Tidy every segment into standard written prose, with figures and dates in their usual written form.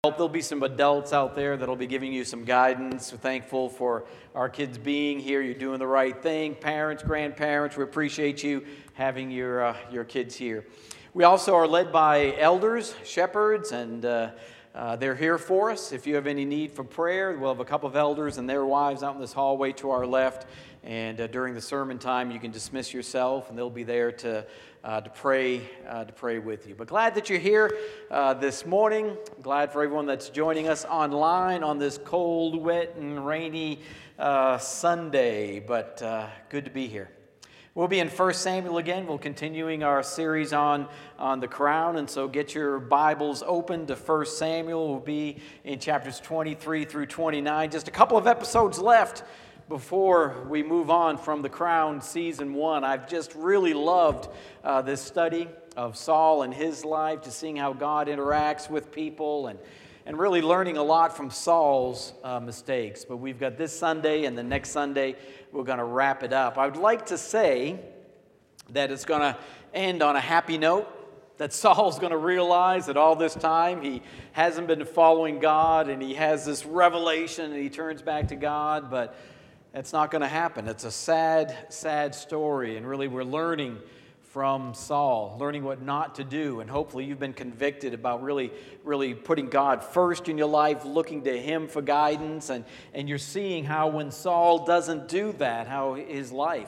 There'll be some adults out there that'll be giving you some guidance. We're thankful for our kids being here. You're doing the right thing. Parents, grandparents, we appreciate you having your kids here. We also are led by elders, shepherds, and they're here for us. If you have any need for prayer, we'll have a couple of elders and their wives out in this hallway to our left. And during the sermon time, you can dismiss yourself, and they'll be there to pray with you. But glad that you're here this morning. Glad for everyone that's joining us online on this cold, wet, and rainy Sunday. But good to be here. We'll be in 1 Samuel again. We're continuing our series on the crown, and so get your Bibles open to 1 Samuel. We'll be in chapters 23 through 29. Just a couple of episodes left before we move on from The Crown Season 1. I've just really loved this study of Saul and his life, just seeing how God interacts with people and really learning a lot from Saul's mistakes. But we've got this Sunday and the next Sunday, we're going to wrap it up. I would like to say that it's going to end on a happy note, that Saul's going to realize that all this time he hasn't been following God and he has this revelation and he turns back to God, but it's not going to happen. It's a sad, sad story, and really we're learning from Saul, learning what not to do, and hopefully you've been convicted about really putting God first in your life, looking to Him for guidance, and you're seeing how when Saul doesn't do that, how his life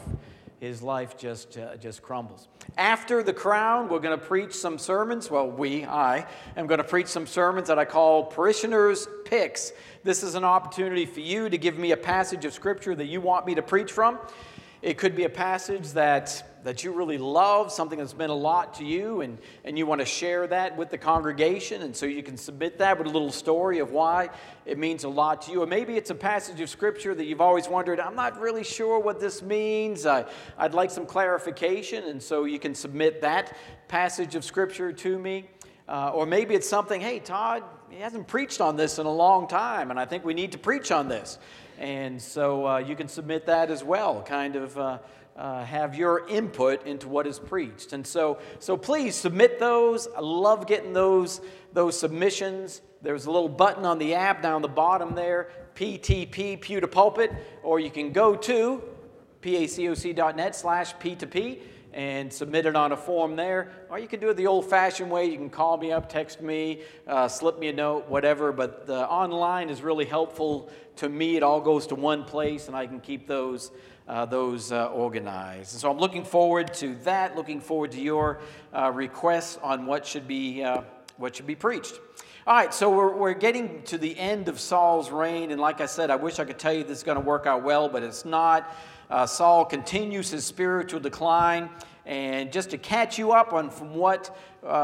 just crumbles. After The Crown, we're going to preach some sermons. I am going to preach some sermons that I call Parishioners' Picks. This is an opportunity for you to give me a passage of Scripture that you want me to preach from. It could be a passage that you really love, something that's meant a lot to you, and you want to share that with the congregation, and so you can submit that with a little story of why it means a lot to you. Or maybe it's a passage of Scripture that you've always wondered, I'm not really sure what this means. I'd like some clarification, and so you can submit that passage of Scripture to me. Or maybe it's something, hey, Todd, he hasn't preached on this in a long time, and I think we need to preach on this. And so you can submit that as well, kind of have your input into what is preached. And so please submit those. I love getting those submissions. There's a little button on the app down the bottom there, PTP, Pew to Pulpit, or you can go to pacoc.net/P2P and submit it on a form there. Or you can do it the old-fashioned way. You can call me up, text me, slip me a note, whatever. But the online is really helpful to me. It all goes to one place, and I can keep those organized. And so I'm looking forward to that, looking forward to your requests on what should be preached. All right, so we're getting to the end of Saul's reign, and like I said, I wish I could tell you this is going to work out well, but it's not. Saul continues his spiritual decline, and just to catch you up on from what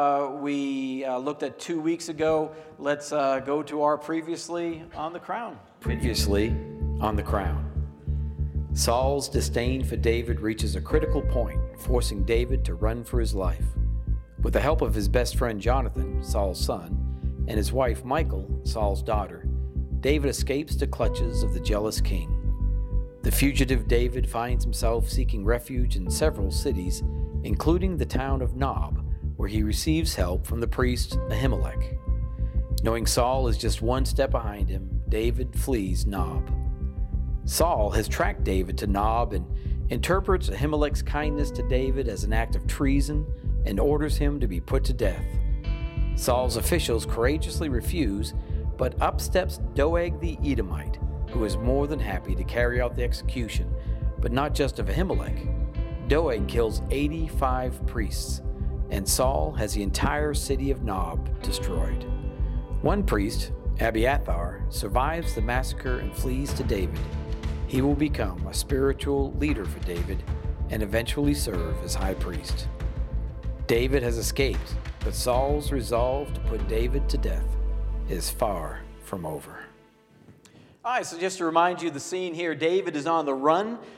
we looked at 2 weeks ago, let's go to our Previously on the Crown. Previously on the Crown. Saul's disdain for David reaches a critical point, forcing David to run for his life. With the help of his best friend Jonathan, Saul's son, and his wife Michal, Saul's daughter, David escapes the clutches of the jealous king. The fugitive David finds himself seeking refuge in several cities, including the town of Nob, where he receives help from the priest Ahimelech. Knowing Saul is just one step behind him, David flees Nob. Saul has tracked David to Nob and interprets Ahimelech's kindness to David as an act of treason and orders him to be put to death. Saul's officials courageously refuse, but up steps Doeg the Edomite, who is more than happy to carry out the execution, but not just of Ahimelech. Doeg kills 85 priests, and Saul has the entire city of Nob destroyed. One priest, Abiathar, survives the massacre and flees to David. He will become a spiritual leader for David and eventually serve as high priest. David has escaped, but Saul's resolve to put David to death is far from over. All right, so just to remind you the scene here, David is on the run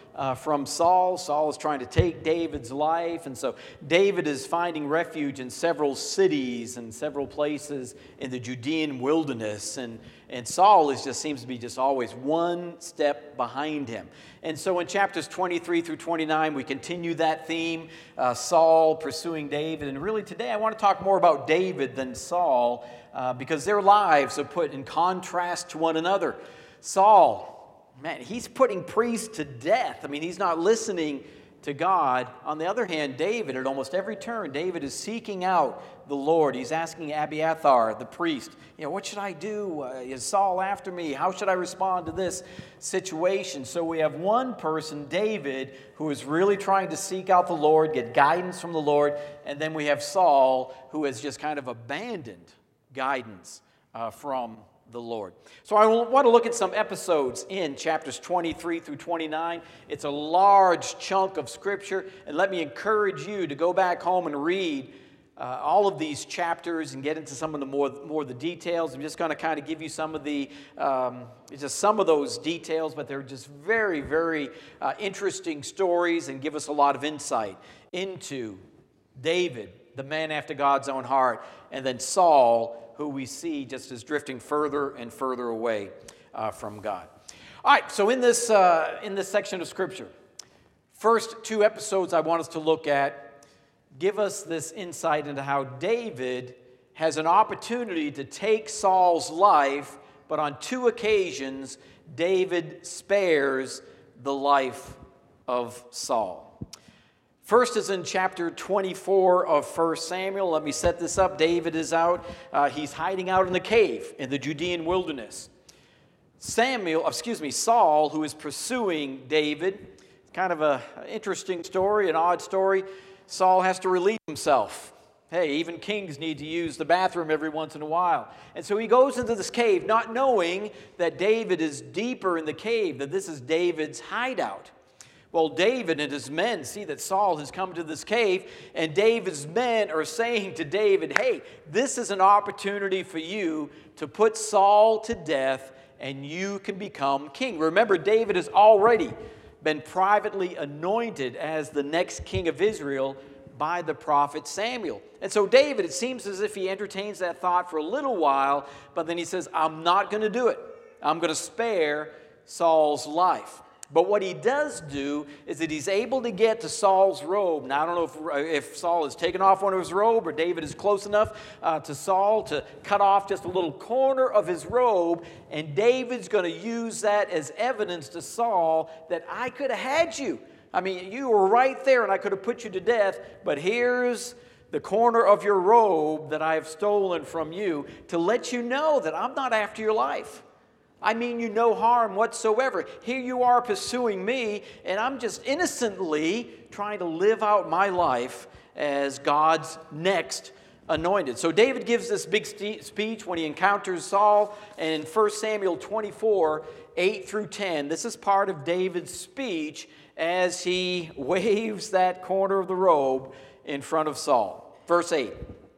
from Saul. Saul is trying to take David's life, and so David is finding refuge in several cities and several places in the Judean wilderness, and Saul seems to be just always one step behind him. And so in chapters 23 through 29, we continue that theme, Saul pursuing David. And really today I want to talk more about David than Saul, because their lives are put in contrast to one another. Saul, man, he's putting priests to death. I mean, he's not listening to God. On the other hand, David, at almost every turn, David is seeking out the Lord. He's asking Abiathar, the priest, what should I do? Is Saul after me? How should I respond to this situation? So we have one person, David, who is really trying to seek out the Lord, get guidance from the Lord, and then we have Saul, who has just kind of abandoned guidance from the Lord. So I want to look at some episodes in chapters 23 through 29. It's a large chunk of Scripture, and let me encourage you to go back home and read all of these chapters and get into some of the more the details. I'm just going to kind of give you some of those details, but they're just very, very interesting stories and give us a lot of insight into David, the man after God's own heart, and then Saul, who we see just as drifting further and further away from God. All right, so in this section of Scripture, first two episodes I want us to look at give us this insight into how David has an opportunity to take Saul's life, but on two occasions, David spares the life of Saul. First is in chapter 24 of 1 Samuel. Let me set this up. David is out. He's hiding out in the cave in the Judean wilderness. Saul, who is pursuing David. It's kind of an interesting story, an odd story. Saul has to relieve himself. Hey, even kings need to use the bathroom every once in a while. And so he goes into this cave, not knowing that David is deeper in the cave, that this is David's hideout. Well, David and his men see that Saul has come to this cave, and David's men are saying to David, hey, this is an opportunity for you to put Saul to death, and you can become king. Remember, David has already been privately anointed as the next king of Israel by the prophet Samuel. And so David, it seems as if he entertains that thought for a little while, but then he says, I'm not going to do it. I'm going to spare Saul's life. But what he does do is that he's able to get to Saul's robe. Now, I don't know if Saul has taken off one of his robe or David is close enough to Saul to cut off just a little corner of his robe, and David's going to use that as evidence to Saul that I could have had you. I mean, you were right there and I could have put you to death, but here's the corner of your robe that I have stolen from you to let you know that I'm not after your life. I mean you no harm whatsoever. Here you are pursuing me, and I'm just innocently trying to live out my life as God's next anointed. So David gives this big speech when he encounters Saul, and in 1 Samuel 24, 8 through 10, this is part of David's speech as he waves that corner of the robe in front of Saul. Verse 8,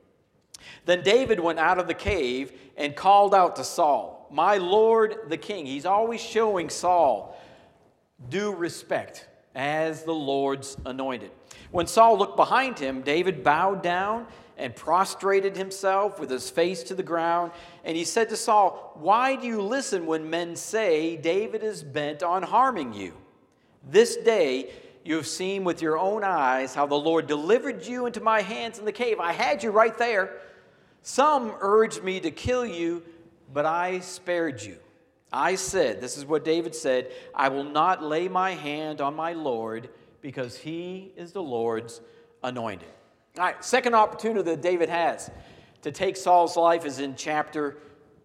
then David went out of the cave and called out to Saul, my Lord the king. He's always showing Saul due respect as the Lord's anointed. When Saul looked behind him, David bowed down and prostrated himself with his face to the ground. And he said to Saul, why do you listen when men say David is bent on harming you? This day you have seen with your own eyes how the Lord delivered you into my hands in the cave. I had you right there. Some urged me to kill you, but I spared you. I said, this is what David said, I will not lay my hand on my Lord because he is the Lord's anointed. All right, second opportunity that David has to take Saul's life is in chapter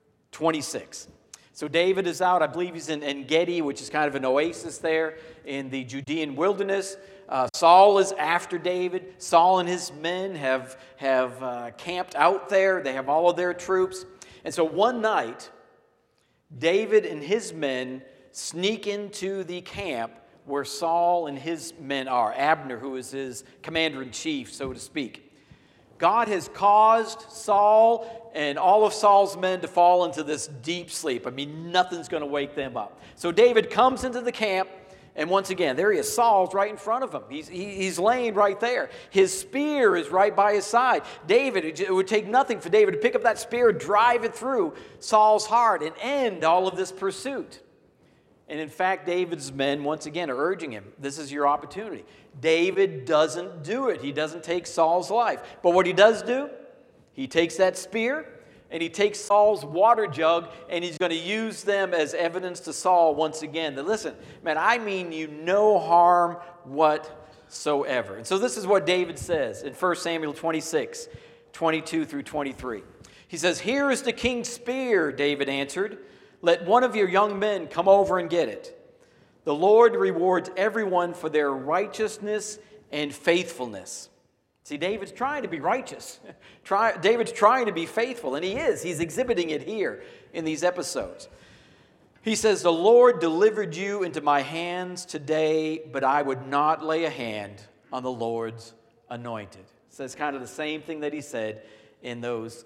26. So David is out, I believe he's in En-Gedi, which is kind of an oasis there in the Judean wilderness. Saul is after David. Saul and his men have camped out there. They have all of their troops. And so one night, David and his men sneak into the camp where Saul and his men are. Abner, who is his commander-in-chief, so to speak. God has caused Saul and all of Saul's men to fall into this deep sleep. I mean, nothing's going to wake them up. So David comes into the camp, And once again, there he is. Saul's right in front of him. He's laying right there. His spear is right by his side. David, it would take nothing for David to pick up that spear, drive it through Saul's heart, and end all of this pursuit. And in fact, David's men, once again, are urging him, this is your opportunity. David doesn't do it. He doesn't take Saul's life. But what he does do, he takes that spear, and he takes Saul's water jug, and he's going to use them as evidence to Saul once again. That, listen, man, I mean you no harm whatsoever. And so this is what David says in 1 Samuel 26, 22 through 23. He says, "Here is the king's spear," David answered. "Let one of your young men come over and get it. The Lord rewards everyone for their righteousness and faithfulness." See, David's trying to be righteous. David's trying to be faithful, and he is. He's exhibiting it here in these episodes. He says, "The Lord delivered you into my hands today, but I would not lay a hand on the Lord's anointed." So it's kind of the same thing that he said in those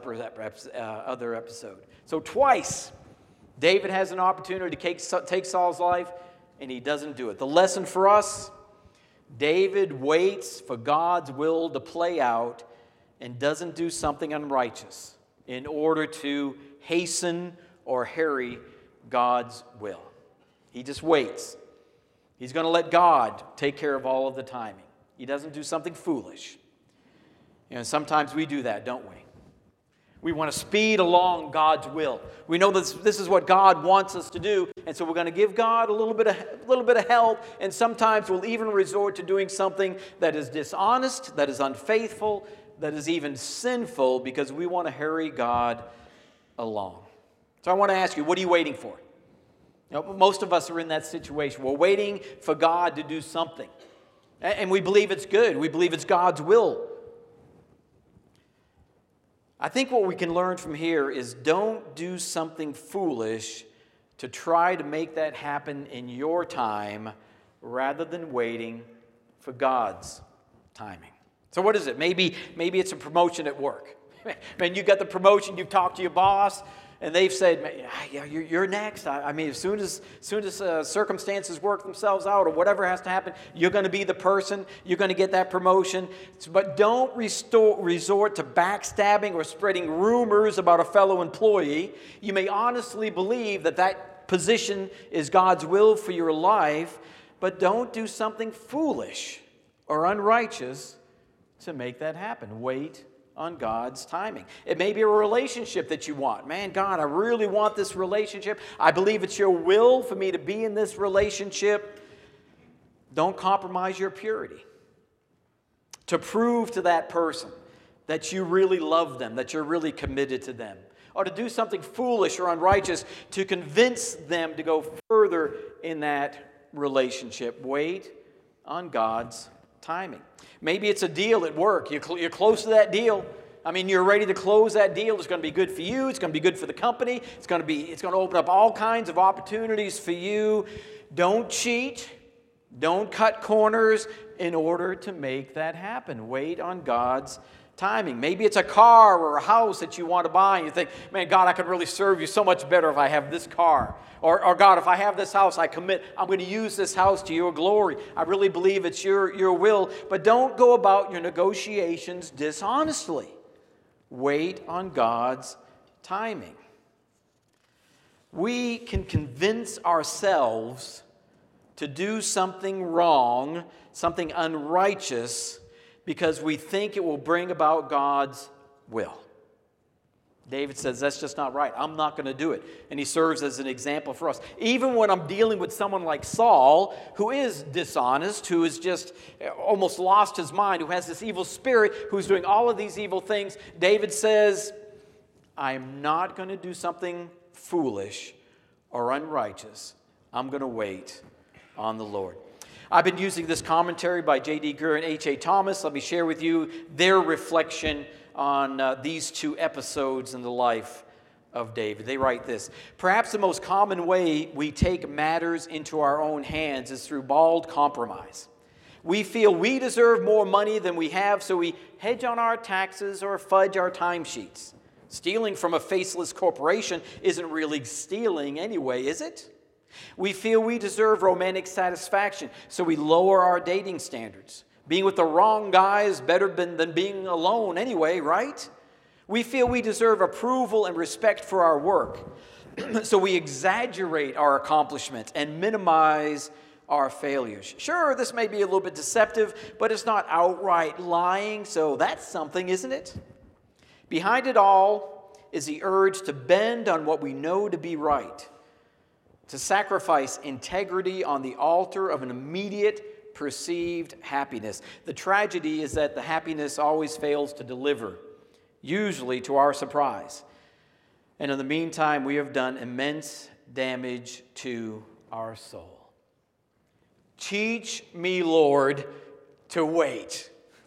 other episodes. So twice, David has an opportunity to take Saul's life, and he doesn't do it. The lesson for us: David waits for God's will to play out and doesn't do something unrighteous in order to hasten or hurry God's will. He just waits. He's going to let God take care of all of the timing. He doesn't do something foolish. You know, sometimes we do that, don't we? We want to speed along God's will. We know this is what God wants us to do, and so we're going to give God a little bit of help, and sometimes we'll even resort to doing something that is dishonest, that is unfaithful, that is even sinful, because we want to hurry God along. So I want to ask you, what are you waiting for? You know, most of us are in that situation. We're waiting for God to do something, and we believe it's good. We believe it's God's will. I think what we can learn from here is don't do something foolish to try to make that happen in your time rather than waiting for God's timing. So what is it? Maybe it's a promotion at work. Man, you got the promotion, you've talked to your boss, and they've said, "Yeah, you're next." I mean, as soon as circumstances work themselves out or whatever has to happen, you're going to be the person. You're going to get that promotion. But don't resort to backstabbing or spreading rumors about a fellow employee. You may honestly believe that position is God's will for your life, but don't do something foolish or unrighteous to make that happen. Wait on God's timing. It may be a relationship that you want. Man, God, I really want this relationship. I believe it's your will for me to be in this relationship. Don't compromise your purity to prove to that person that you really love them, that you're really committed to them, or to do something foolish or unrighteous to convince them to go further in that relationship. Wait on God's timing. Maybe it's a deal at work. You're close to that deal. I mean, you're ready to close that deal. It's going to be good for you. It's going to be good for the company. It's going to open up all kinds of opportunities for you. Don't cheat. Don't cut corners in order to make that happen. Wait on God's timing. Maybe it's a car or a house that you want to buy, and you think, "Man, God, I could really serve you so much better if I have this car." Or "God, if I have this house, I commit, I'm going to use this house to your glory. I really believe it's your will." But don't go about your negotiations dishonestly. Wait on God's timing. We can convince ourselves to do something wrong, something unrighteous, because we think it will bring about God's will. David says, that's just not right. I'm not going to do it. And he serves as an example for us. Even when I'm dealing with someone like Saul, who is dishonest, who has just almost lost his mind, who has this evil spirit, who's doing all of these evil things, David says, I'm not going to do something foolish or unrighteous. I'm going to wait on the Lord. I've been using this commentary by J.D. Greear and H.A. Thomas. Let me share with you their reflection on these two episodes in the life of David. They write this: perhaps the most common way we take matters into our own hands is through bald compromise. We feel we deserve more money than we have, so we hedge on our taxes or fudge our timesheets. Stealing from a faceless corporation isn't really stealing anyway, is it? We feel we deserve romantic satisfaction, so we lower our dating standards. Being with the wrong guy is better than being alone anyway, right? We feel we deserve approval and respect for our work, so we exaggerate our accomplishments and minimize our failures. Sure, this may be a little bit deceptive, but it's not outright lying, so that's something, isn't it? Behind it all is the urge to bend on what we know to be right, to sacrifice integrity on the altar of an immediate perceived happiness. The tragedy is that the happiness always fails to deliver, usually to our surprise. And in the meantime, we have done immense damage to our soul. Teach me, Lord, to wait.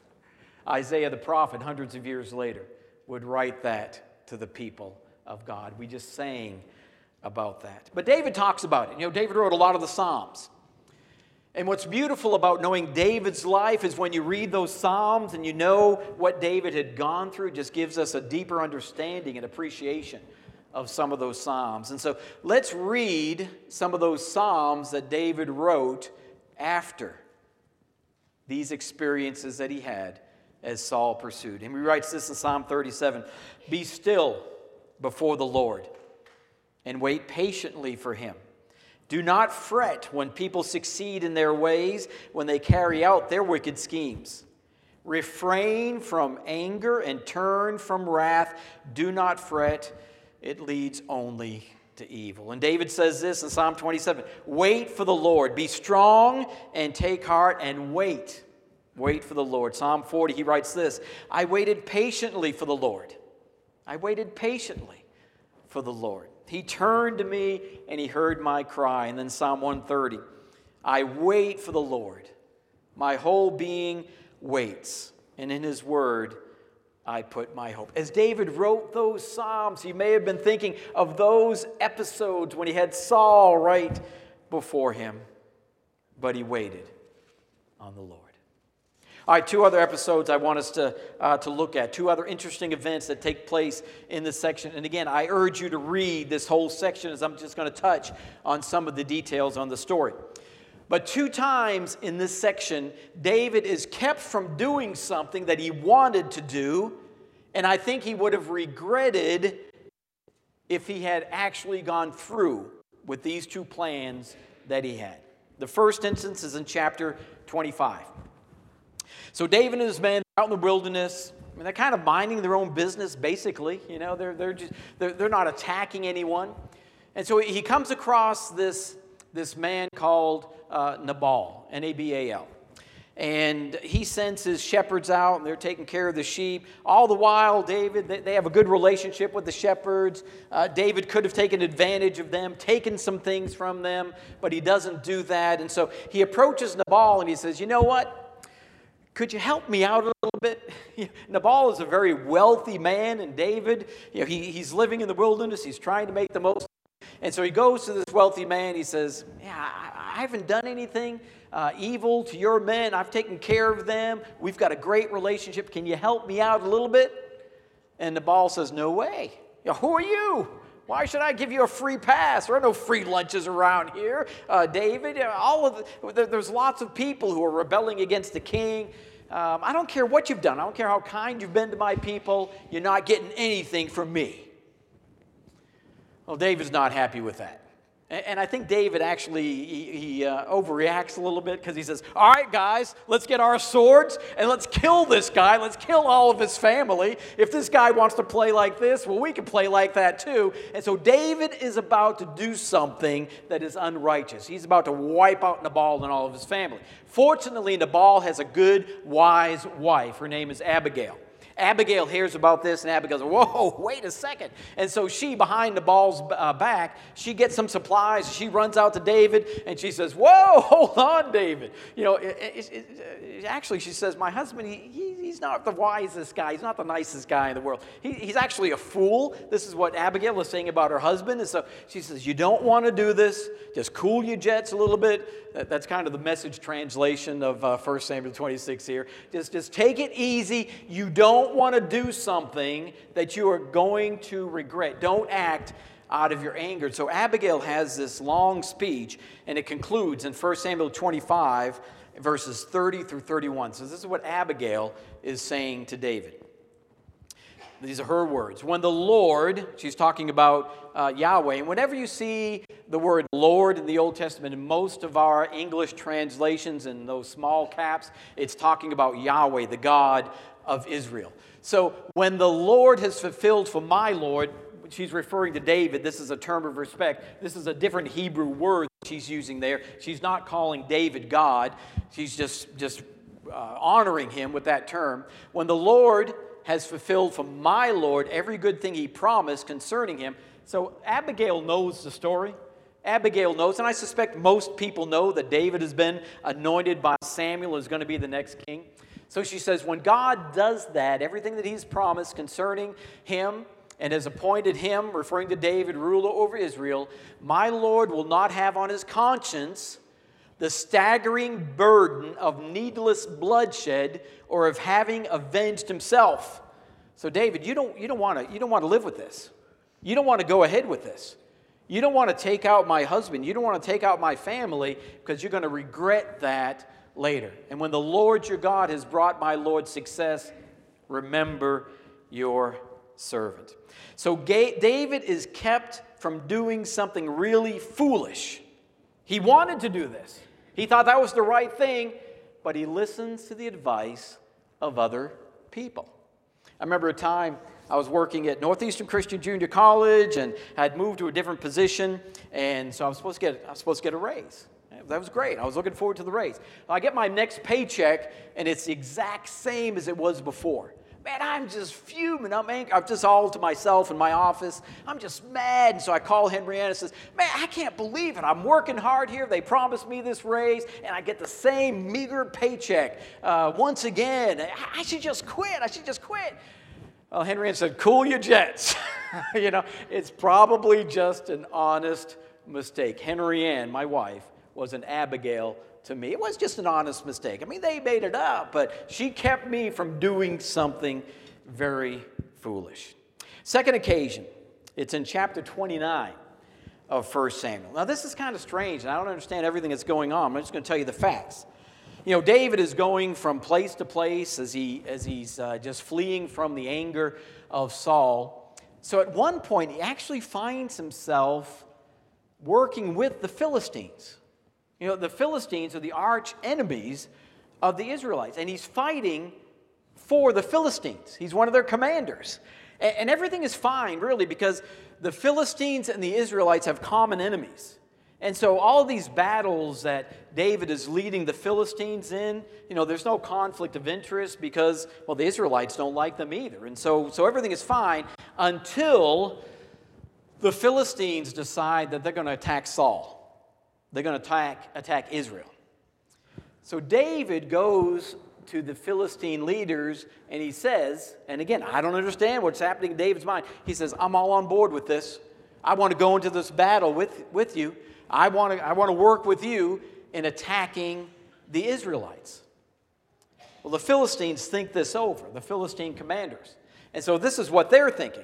Isaiah the prophet, hundreds of years later, would write that to the people of God. We just sang about that. But David talks about it. David wrote a lot of the Psalms. And what's beautiful about knowing David's life is when you read those Psalms and you know what David had gone through, it just gives us a deeper understanding and appreciation of some of those Psalms. And so let's read some of those Psalms that David wrote after these experiences that he had as Saul pursued him. He writes this in Psalm 37, "Be still before the Lord and wait patiently for him. Do not fret when people succeed in their ways, when they carry out their wicked schemes. Refrain from anger and turn from wrath. Do not fret. It leads only to evil." And David says this in Psalm 27, "Wait for the Lord. Be strong and take heart and wait. Wait for the Lord." Psalm 40, he writes this, "I waited patiently for the Lord. I waited patiently for the Lord. He turned to me and he heard my cry." And then Psalm 130, "I wait for the Lord. My whole being waits, and in his word I put my hope." As David wrote those Psalms, he may have been thinking of those episodes when he had Saul right before him, but he waited on the Lord. All right, two other episodes I want us to look at, two other interesting events that take place in this section. And again, I urge you to read this whole section as I'm just going to touch on some of the details on the story. But two times in this section, David is kept from doing something that he wanted to do, and I think he would have regretted if he had actually gone through with these two plans that he had. The first instance is in chapter 25. So David and his men are out in the wilderness. I mean, they're kind of minding their own business, basically. They're not attacking anyone. And so he comes across this man called Nabal, Nabal. And he sends his shepherds out, and they're taking care of the sheep. All the while, they have a good relationship with the shepherds. David could have taken advantage of them, taken some things from them, but he doesn't do that. And so he approaches Nabal, and he says, "You know what? Could you help me out a little bit?" Nabal is a very wealthy man, and David, he's living in the wilderness. He's trying to make the most. And so he goes to this wealthy man. He says, "Yeah, I haven't done anything evil to your men. I've taken care of them. We've got a great relationship. Can you help me out a little bit?" And Nabal says, "No way. Who are you? Why should I give you a free pass? There are no free lunches around here, David. There's lots of people who are rebelling against the king. I don't care what you've done. I don't care how kind you've been to my people. You're not getting anything from me." Well, David's not happy with that. And I think David actually, he overreacts a little bit because he says, "All right, guys, let's get our swords and let's kill this guy. Let's kill all of his family. If this guy wants to play like this, well, we can play like that too." And so David is about to do something that is unrighteous. He's about to wipe out Nabal and all of his family. Fortunately, Nabal has a good, wise wife. Her name is Abigail. Abigail hears about this, and Abigail says, "Whoa, wait a second." And so she, behind Nabal's back, she gets some supplies. She runs out to David, and she says, "Whoa, hold on, David." Actually, she says, "My husband, he's not the wisest guy. He's not the nicest guy in the world. He's actually a fool." This is what Abigail is saying about her husband. And so she says, "You don't want to do this. Just cool your jets a little bit." That's kind of the Message translation of 1 Samuel 26 here. Just take it easy. You don't want to do something that you are going to regret. Don't act out of your anger. So Abigail has this long speech, and it concludes in 1 Samuel 25, verses 30 through 31. So this is what Abigail is saying to David. These are her words. When the Lord, she's talking about Yahweh, and whenever you see the word Lord in the Old Testament, in most of our English translations in those small caps, it's talking about Yahweh, the God of Israel. So when the Lord has fulfilled for my Lord, she's referring to David. This is a term of respect. This is a different Hebrew word she's using there. She's not calling David God. She's just honoring him with that term. When the Lord has fulfilled for my Lord every good thing he promised concerning him. So Abigail knows the story. Abigail knows, and I suspect most people know, that David has been anointed by Samuel as going to be the next king. So she says, when God does that, everything that he's promised concerning him and has appointed him, referring to David, ruler over Israel, my Lord will not have on his conscience the staggering burden of needless bloodshed or of having avenged himself. So David, you don't want to live with this. You don't want to go ahead with this. You don't want to take out my husband. You don't want to take out my family, because you're going to regret that later. And when the Lord your God has brought my Lord success, remember your servant. So David is kept from doing something really foolish. He wanted to do this. He thought that was the right thing, but he listens to the advice of other people. I remember a time I was working at Northeastern Christian Junior College, and I had moved to a different position, and so I was supposed to get a raise. That was great. I was looking forward to the raise. I get my next paycheck, and it's the exact same as it was before. Man, I'm just fuming. I'm angry. I'm just all to myself in my office. I'm just mad. And so I call Henrietta and says, man, I can't believe it. I'm working hard here. They promised me this raise, and I get the same meager paycheck once again. I should just quit. Well, Henrietta said, cool your jets. It's probably just an honest mistake. Henrietta, my wife, was an Abigail to me. It was just an honest mistake. I mean, they made it up, but she kept me from doing something very foolish. Second occasion, it's in chapter 29 of 1 Samuel. Now, this is kind of strange, and I don't understand everything that's going on. I'm just going to tell you the facts. David is going from place to place as he's just fleeing from the anger of Saul. So at one point, he actually finds himself working with the Philistines. The Philistines are the arch enemies of the Israelites, and he's fighting for the Philistines. He's one of their commanders. And everything is fine, really, because the Philistines and the Israelites have common enemies. And so all these battles that David is leading the Philistines in, there's no conflict of interest because, well, the Israelites don't like them either. And so everything is fine until the Philistines decide that they're going to attack Saul. They're going to attack Israel. So David goes to the Philistine leaders and he says, and again, I don't understand what's happening in David's mind. He says, I'm all on board with this. I want to go into this battle with you. I want to work with you in attacking the Israelites. Well, the Philistines think this over, the Philistine commanders. And so this is what they're thinking.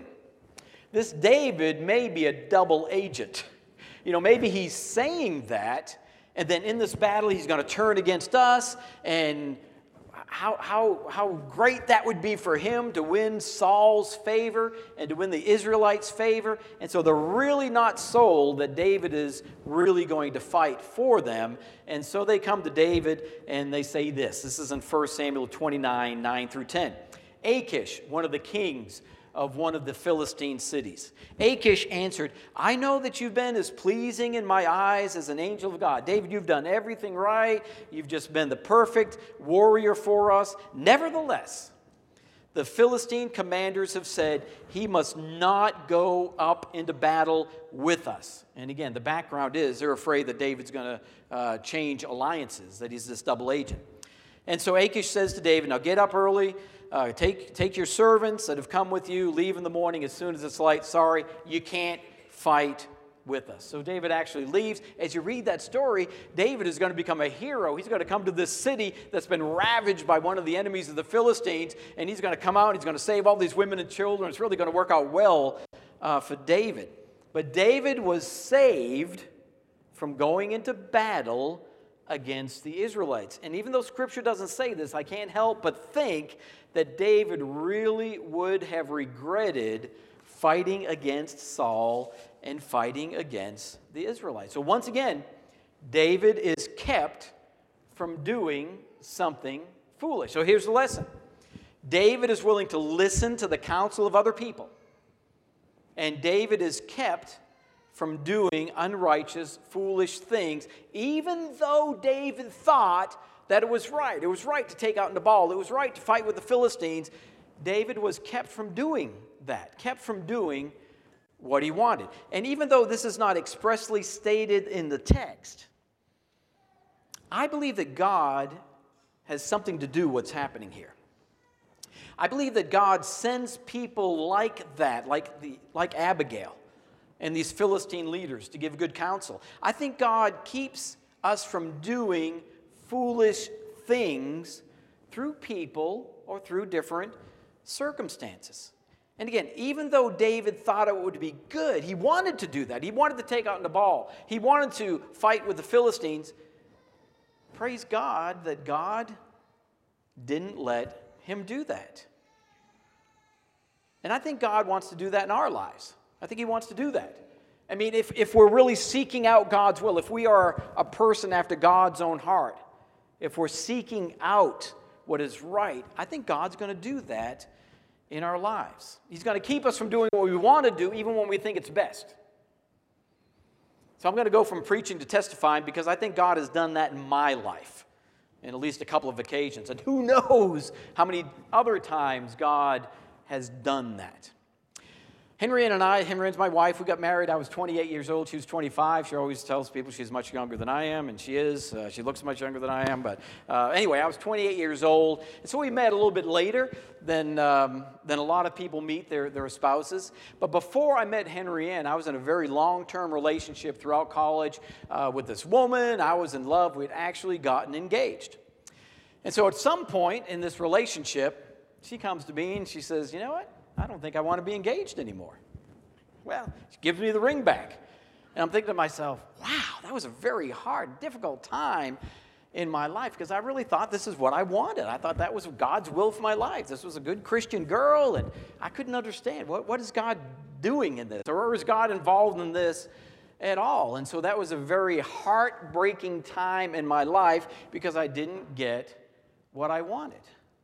This David may be a double agent. Maybe he's saying that, and then in this battle he's going to turn against us, and how great that would be for him to win Saul's favor and to win the Israelites' favor. And so they're really not sold that David is really going to fight for them. And so they come to David and they say this. This is in 1 Samuel 29, 9 through 10. Achish, one of the kings of one of the Philistine cities. Achish answered, I know that you've been as pleasing in my eyes as an angel of God. David, you've done everything right. You've just been the perfect warrior for us. Nevertheless, the Philistine commanders have said he must not go up into battle with us. And again, the background is they're afraid that David's going to change alliances, that he's this double agent. And so Achish says to David, now get up early. Take your servants that have come with you, leave in the morning as soon as it's light. Sorry, you can't fight with us. So David actually leaves. As you read that story, David is going to become a hero. He's going to come to this city that's been ravaged by one of the enemies of the Philistines, and he's going to come out and he's going to save all these women and children. It's really going to work out well for David. But David was saved from going into battle against the Israelites. And even though Scripture doesn't say this, I can't help but think that David really would have regretted fighting against Saul and fighting against the Israelites. So once again, David is kept from doing something foolish. So here's the lesson. David is willing to listen to the counsel of other people. And David is kept from doing unrighteous, foolish things, even though David thought that it was right. It was right to take out Nabal. It was right to fight with the Philistines. David was kept from doing that, kept from doing what he wanted. And even though this is not expressly stated in the text, I believe that God has something to do with what's happening here. I believe that God sends people like that, like Abigail and these Philistine leaders to give good counsel. I think God keeps us from doing foolish things through people or through different circumstances. And again, even though David thought it would be good, he wanted to do that. He wanted to take out Nabal. He wanted to fight with the Philistines. Praise God that God didn't let him do that. And I think God wants to do that in our lives. I think he wants to do that. I mean, if we're really seeking out God's will, if we are a person after God's own heart, if we're seeking out what is right, I think God's going to do that in our lives. He's going to keep us from doing what we want to do, even when we think it's best. So I'm going to go from preaching to testifying because I think God has done that in my life in at least a couple of occasions. And who knows how many other times God has done that. Henrie's my wife. We got married. I was 28 years old. She was 25. She always tells people she's much younger than I am, and she is. She looks much younger than I am. But anyway, I was 28 years old. And so we met a little bit later than a lot of people meet their spouses. But before I met Henriette, I was in a very long-term relationship throughout college with this woman. I was in love. We'd actually gotten engaged. And so at some point in this relationship, she comes to me and she says, you know what? I don't think I want to be engaged anymore. Well, she gives me the ring back. And I'm thinking to myself, wow, that was a very hard, difficult time in my life because I really thought this is what I wanted. I thought that was God's will for my life. This was a good Christian girl, and I couldn't understand what is God doing in this? Or is God involved in this at all? And so that was a very heartbreaking time in my life because I didn't get what I wanted.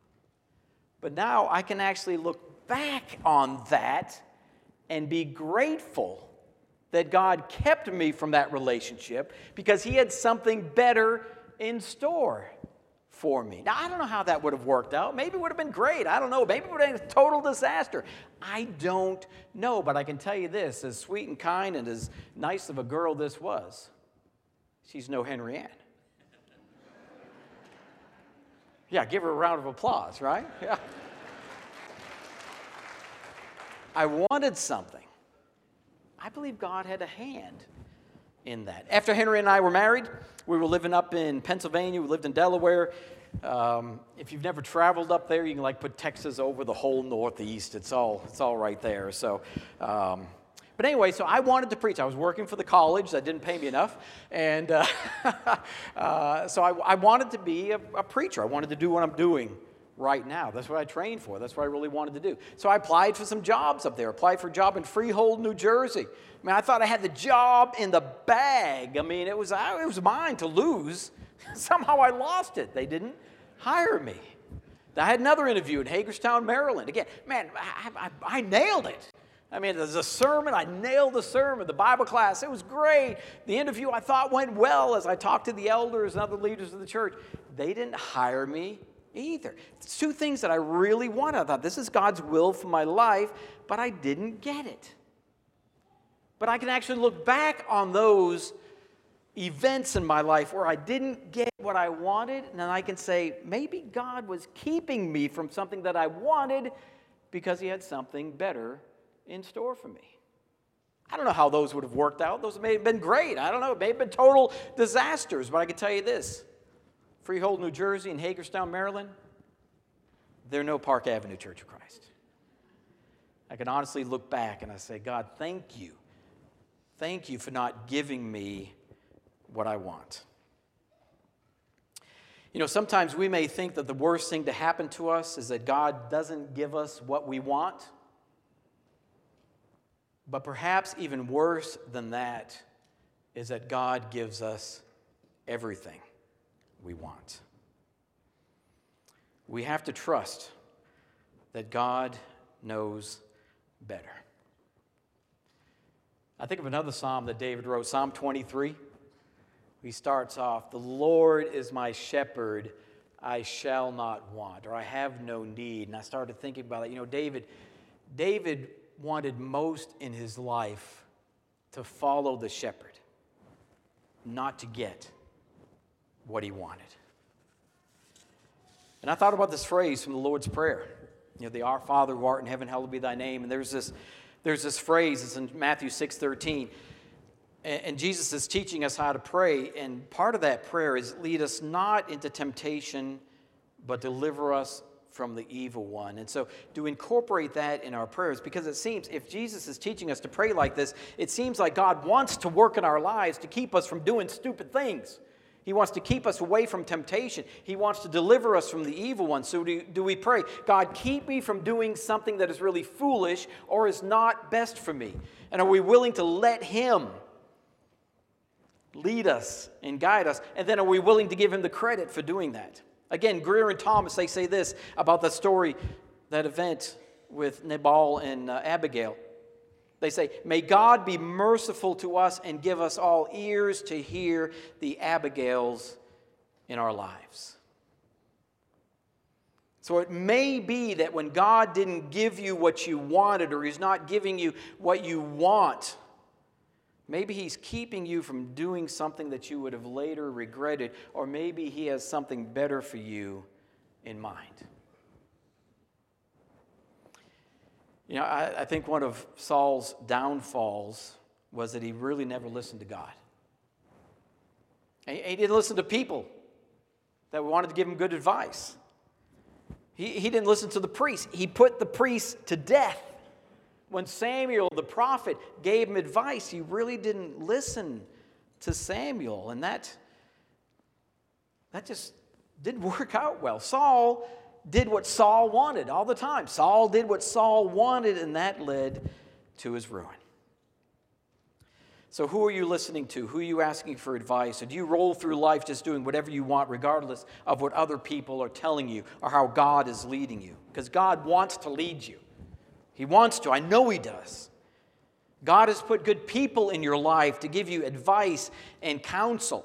But now I can actually look back on that and be grateful that God kept me from that relationship because he had something better in store for me. Now, I don't know how that would have worked out. Maybe it would have been great. I don't know. Maybe it would have been a total disaster. I don't know, but I can tell you this, as sweet and kind and as nice of a girl this was, she's no Henriette. Yeah, give her a round of applause, right? Yeah. I wanted something. I believe God had a hand in that. After Henry and I were married, we were living up in Pennsylvania. We lived in Delaware. If you've never traveled up there, you can put Texas over the whole Northeast. It's all right there. So, but anyway, so I wanted to preach. I was working for the college that didn't pay me enough, and so I wanted to be a preacher. I wanted to do what I'm doing right now. That's what I trained for. That's what I really wanted to do. So I applied for some jobs up there. Applied for a job in Freehold, New Jersey. I mean, I thought I had the job in the bag. I mean, it was mine to lose. Somehow I lost it. They didn't hire me. I had another interview in Hagerstown, Maryland. Again, man, I nailed it. I mean, there's a sermon. I nailed the sermon. The Bible class, it was great. The interview I thought went well as I talked to the elders and other leaders of the church. They didn't hire me either. It's two things that I really wanted. I thought, this is God's will for my life, but I didn't get it. But I can actually look back on those events in my life where I didn't get what I wanted, and then I can say, maybe God was keeping me from something that I wanted because he had something better in store for me. I don't know how those would have worked out. Those may have been great. I don't know. It may have been total disasters, but I can tell you this. Freehold, New Jersey, and Hagerstown, Maryland, they're no Park Avenue Church of Christ. I can honestly look back and I say, God, thank you Thank you for not giving me what I want. Sometimes we may think that the worst thing to happen to us is that God doesn't give us what we want. But perhaps even worse than that is that God gives us everything we want. We have to trust that God knows better. I think of another psalm that David wrote, Psalm 23. He starts off, "The Lord is my shepherd, I shall not want," or "I have no need." And I started thinking about it. David wanted most in his life to follow the shepherd, not to get what he wanted. And I thought about this phrase from the Lord's Prayer. The Our Father who art in heaven, hallowed be thy name. And there's this phrase, it's in Matthew 6:13. And Jesus is teaching us how to pray. And part of that prayer is, lead us not into temptation, but deliver us from the evil one. And so to incorporate that in our prayers, because it seems if Jesus is teaching us to pray like this, it seems like God wants to work in our lives to keep us from doing stupid things. He wants to keep us away from temptation. He wants to deliver us from the evil one. So do we pray, God, keep me from doing something that is really foolish or is not best for me? And are we willing to let Him lead us and guide us? And then are we willing to give Him the credit for doing that? Again, Greer and Thomas, they say this about the story, that event with Nabal and Abigail. They say, may God be merciful to us and give us all ears to hear the Abigails in our lives. So it may be that when God didn't give you what you wanted, or He's not giving you what you want, maybe He's keeping you from doing something that you would have later regretted, or maybe He has something better for you in mind. I think one of Saul's downfalls was that he really never listened to God. He didn't listen to people that wanted to give him good advice. He didn't listen to the priests. He put the priests to death. When Samuel, the prophet, gave him advice, he really didn't listen to Samuel. And that just didn't work out well. Saul did what Saul wanted all the time. Saul did what Saul wanted, and that led to his ruin. So who are you listening to? Who are you asking for advice? Or do you roll through life just doing whatever you want, regardless of what other people are telling you or how God is leading you? Because God wants to lead you. He wants to. I know He does. God has put good people in your life to give you advice and counsel.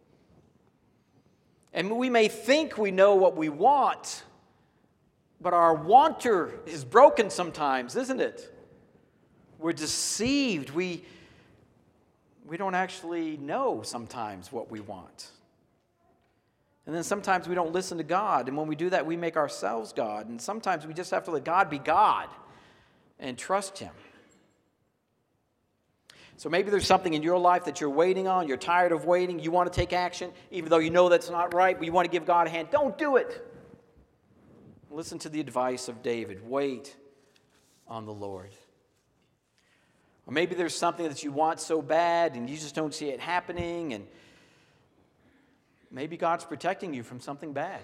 And we may think we know what we want, but our wanter is broken sometimes, isn't it? We're deceived. We don't actually know sometimes what we want. And then sometimes we don't listen to God. And when we do that, we make ourselves God. And sometimes we just have to let God be God and trust Him. So maybe there's something in your life that you're waiting on. You're tired of waiting. You want to take action, even though you know that's not right, but you want to give God a hand. Don't do it. Listen to the advice of David. Wait on the Lord. Or maybe there's something that you want so bad and you just don't see it happening, and maybe God's protecting you from something bad.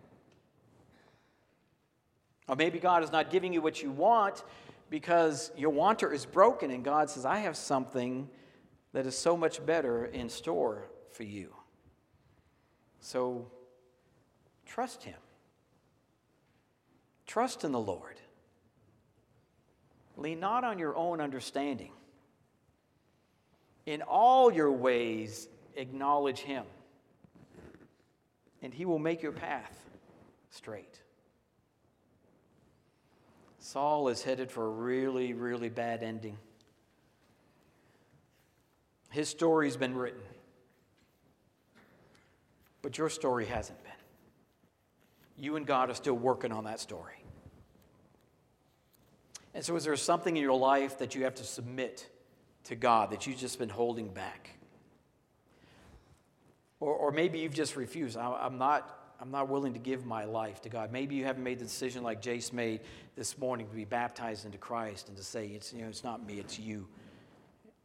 Or maybe God is not giving you what you want because your wanter is broken, and God says, I have something that is so much better in store for you. So trust Him. Trust in the Lord. Lean not on your own understanding. In all your ways, acknowledge Him, and He will make your path straight. Saul is headed for a really, really bad ending. His story's been written, but your story hasn't been. You and God are still working on that story. And so is there something in your life that you have to submit to God that you've just been holding back? Or maybe you've just refused. I'm not willing to give my life to God. Maybe you haven't made the decision like Jace made this morning to be baptized into Christ and to say, it's not me, it's you.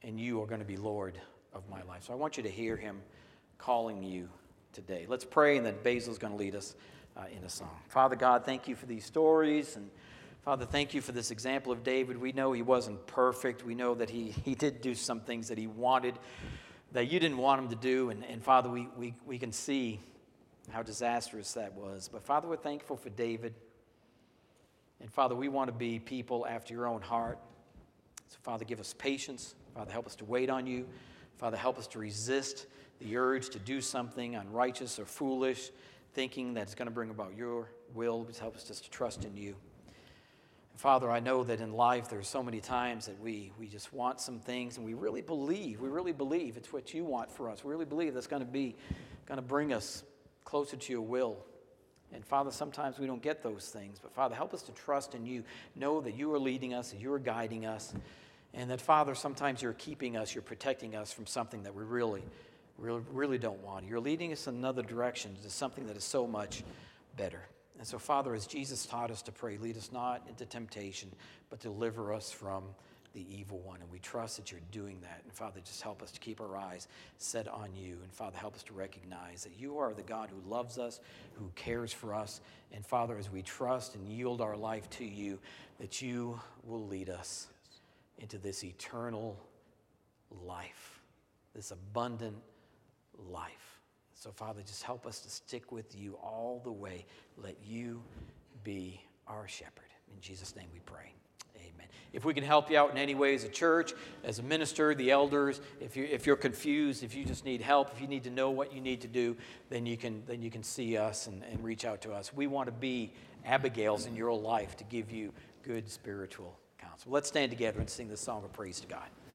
and you are going to be Lord of my life. So I want you to hear him calling you today. Let's pray, and then Basil's going to lead us in a song. Father God, thank you for these stories, and Father, thank you for this example of David. We know he wasn't perfect. We know that he did do some things that he wanted, that you didn't want him to do, and Father, we can see how disastrous that was. But Father, we're thankful for David, and Father, we want to be people after your own heart. So Father, give us patience. Father, help us to wait on you. Father, help us to resist the urge to do something unrighteous or foolish, thinking that it's going to bring about your will. Just help us just to trust in you. And Father, I know that in life there's so many times that we just want some things, and we really believe it's what you want for us. We really believe that's going to bring us closer to your will. And Father, sometimes we don't get those things, but Father, help us to trust in you, know that you are leading us, that you are guiding us, and that Father, sometimes you're keeping us, you're protecting us from something that we really don't want. You're leading us in another direction to something that is so much better. And so Father, as Jesus taught us to pray, lead us not into temptation, but deliver us from the evil one. And we trust that you're doing that. And Father, just help us to keep our eyes set on you. And Father, help us to recognize that you are the God who loves us, who cares for us. And Father, as we trust and yield our life to you, that you will lead us into this eternal life, this abundant life. So Father, just help us to stick with you all the way. Let you be our shepherd. In Jesus' name we pray. Amen. If we can help you out in any way as a church, as a minister, the elders, if you're confused, if you just need help, if you need to know what you need to do, then you can see us and reach out to us. We want to be Abigails in your life to give you good spiritual counsel. Let's stand together and sing this song of praise to God.